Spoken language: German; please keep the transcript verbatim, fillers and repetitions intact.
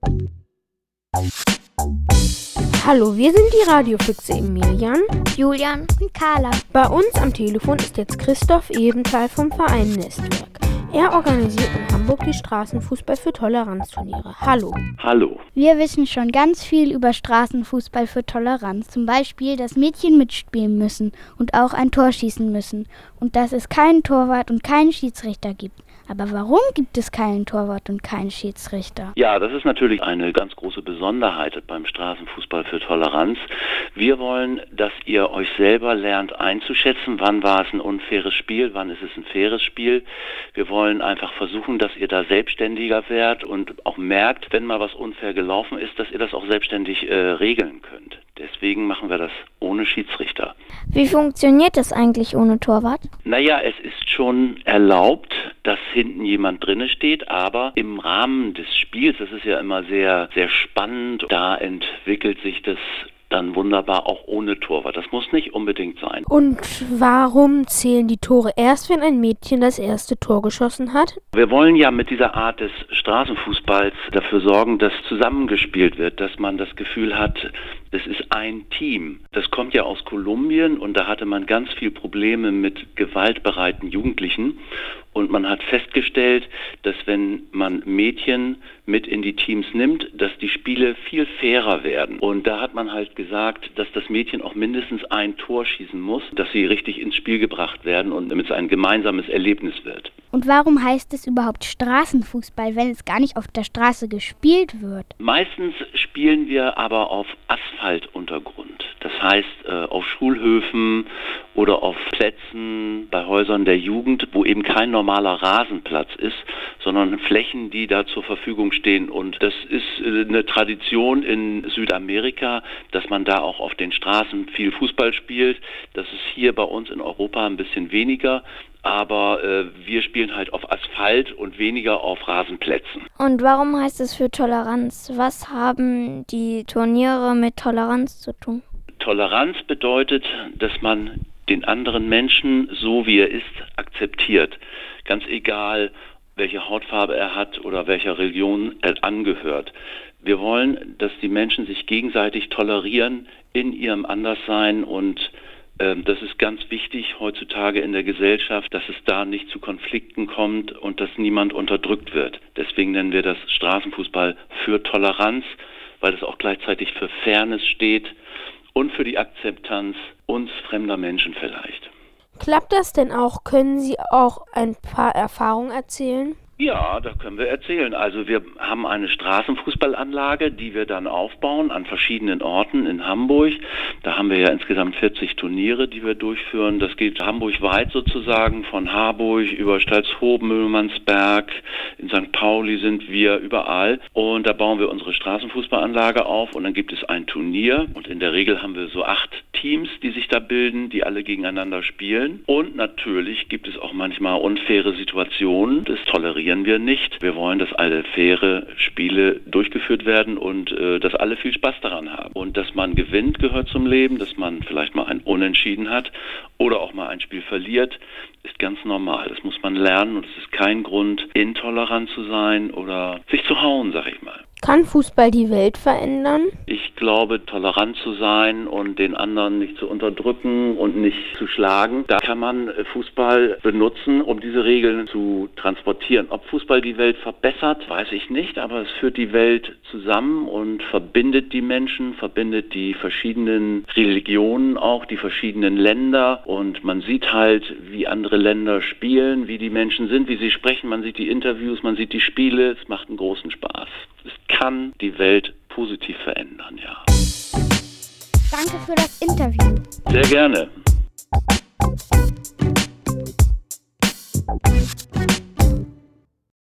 Hallo, wir sind die Radiofüchse Emilian, Julian und Carla. Bei uns am Telefon ist jetzt Christoph Ebenthal vom Verein Nestwerk. Er organisiert in Hamburg die Straßenfußball für Toleranz-Turniere. Hallo. Hallo. Wir wissen schon ganz viel über Straßenfußball für Toleranz. Zum Beispiel, dass Mädchen mitspielen müssen und auch ein Tor schießen müssen. Und dass es keinen Torwart und keinen Schiedsrichter gibt. Aber warum gibt es keinen Torwart und keinen Schiedsrichter? Ja, das ist natürlich eine ganz große Besonderheit beim Straßenfußball für Toleranz. Wir wollen, dass ihr euch selber lernt einzuschätzen, wann war es ein unfaires Spiel, wann ist es ein faires Spiel. Wir wollen einfach versuchen, dass ihr da selbstständiger werdet und auch merkt, wenn mal was unfair gelaufen ist, dass ihr das auch selbstständig äh, regeln könnt. Deswegen machen wir das ohne Schiedsrichter. Wie funktioniert das eigentlich ohne Torwart? Naja, es ist schon erlaubt, dass hinten jemand drinne steht, aber im Rahmen des Spiels, das ist ja immer sehr, sehr spannend, da entwickelt sich das dann wunderbar auch ohne Torwart. Das muss nicht unbedingt sein. Und warum zählen die Tore erst, wenn ein Mädchen das erste Tor geschossen hat? Wir wollen ja mit dieser Art des Straßenfußballs dafür sorgen, dass zusammengespielt wird, dass man das Gefühl hat, es ist ein Team. Das kommt ja aus Kolumbien und da hatte man ganz viel Probleme mit gewaltbereiten Jugendlichen. Und man hat festgestellt, dass wenn man Mädchen mit in die Teams nimmt, dass die Spiele viel fairer werden. Und da hat man halt gesagt, dass das Mädchen auch mindestens ein Tor schießen muss, dass sie richtig ins Spiel gebracht werden und damit es ein gemeinsames Erlebnis wird. Und warum heißt es überhaupt Straßenfußball, wenn es gar nicht auf der Straße gespielt wird? Meistens spielen wir aber auf Asphaltuntergrund. Das heißt äh, auf Schulhöfen oder auf Plätzen bei Häusern der Jugend, wo eben kein normaler Rasenplatz ist, sondern Flächen, die da zur Verfügung stehen. Und das ist äh, eine Tradition in Südamerika, dass man da auch auf den Straßen viel Fußball spielt. Das ist hier bei uns in Europa ein bisschen weniger. Aber äh, wir spielen halt auf Asphalt und weniger auf Rasenplätzen. Und warum heißt es für Toleranz? Was haben die Turniere mit Toleranz zu tun? Toleranz bedeutet, dass man den anderen Menschen, so wie er ist, akzeptiert. Ganz egal, welche Hautfarbe er hat oder welcher Religion er angehört. Wir wollen, dass die Menschen sich gegenseitig tolerieren in ihrem Anderssein und das ist ganz wichtig heutzutage in der Gesellschaft, dass es da nicht zu Konflikten kommt und dass niemand unterdrückt wird. Deswegen nennen wir das Straßenfußball für Toleranz, weil es auch gleichzeitig für Fairness steht und für die Akzeptanz uns fremder Menschen vielleicht. Klappt das denn auch? Können Sie auch ein paar Erfahrungen erzählen? Ja, da können wir erzählen. Also wir haben eine Straßenfußballanlage, die wir dann aufbauen an verschiedenen Orten in Hamburg. Da haben wir ja insgesamt vierzig Turniere, die wir durchführen. Das geht hamburgweit sozusagen, von Harburg über Stalzhofen, Mühlmannsberg, in Sankt Pauli sind wir überall. Und da bauen wir unsere Straßenfußballanlage auf und dann gibt es ein Turnier. Und in der Regel haben wir so acht Teams, die sich da bilden, die alle gegeneinander spielen. Und natürlich gibt es auch manchmal unfaire Situationen. Das tolerieren wir nicht. Wir wollen, dass alle faire Spiele durchgeführt werden und äh, dass alle viel Spaß daran haben. Und dass man gewinnt, gehört zum Leben, dass man vielleicht mal ein Unentschieden hat oder auch mal ein Spiel verliert, ist ganz normal. Das muss man lernen und es ist kein Grund, intolerant zu sein oder sich zu hauen, sag ich mal. Kann Fußball die Welt verändern? Ich glaube, tolerant zu sein und den anderen nicht zu unterdrücken und nicht zu schlagen, da kann man Fußball benutzen, um diese Regeln zu transportieren. Ob Fußball die Welt verbessert, weiß ich nicht, aber es führt die Welt zusammen und verbindet die Menschen, verbindet die verschiedenen Religionen auch, die verschiedenen Länder und man sieht halt, wie andere Länder spielen, wie die Menschen sind, wie sie sprechen, man sieht die Interviews, man sieht die Spiele, es macht einen großen Spaß. Es kann die Welt positiv verändern, ja. Danke für das Interview. Sehr gerne.